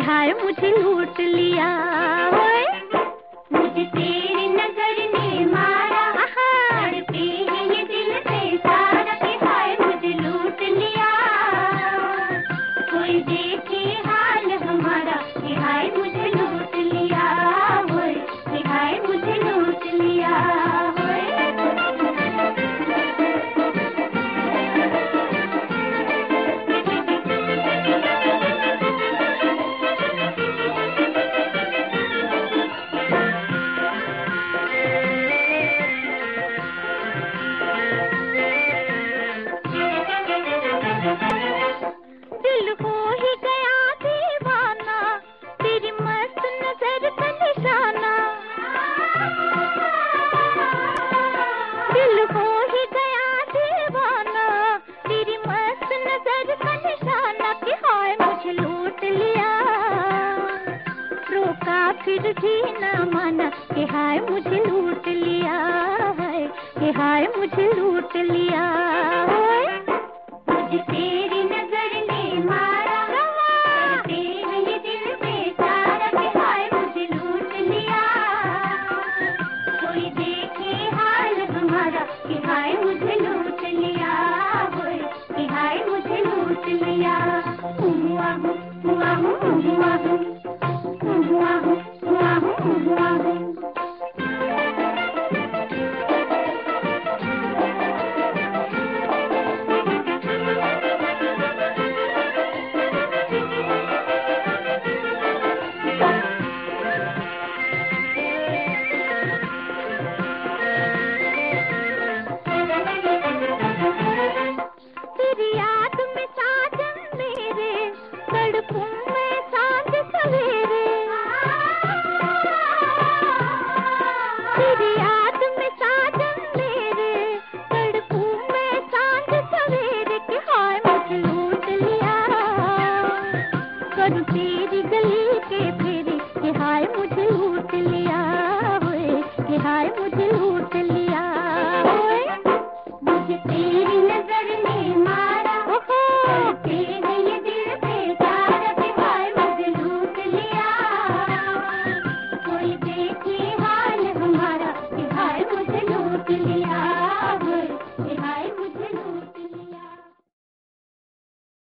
हाय मुझे लूट लिया। ओए मुझे तेरी नजर ने मारा, तड़पे है ये दिल बेचारा कि हाय मुझे लूट लिया। कोई देखे हाल हमारा कि हाय मुझे लूट लिया। ओए कि हाय मुझे लूट लिया। दिल हो ही गया दीवाना, तेरी मस्त नजर का निशाना। दिल हो ही गया दीवाना, तेरी मस्त नजर का निशाना कि हाय मुझे लूट लिया। रोका फिर भी ना माना कि हाय मुझे लूट लिया है, कि हाय मुझे लूट लिया। मुझे तेरी नजर ने मारा, तड़पे है ये दिल बेचारा कि हाय मुझे लूट लिया। कोई देखे हाल हमारा कि हाय मुझे लूट लिया। कि हाय मुझे लूट लिया।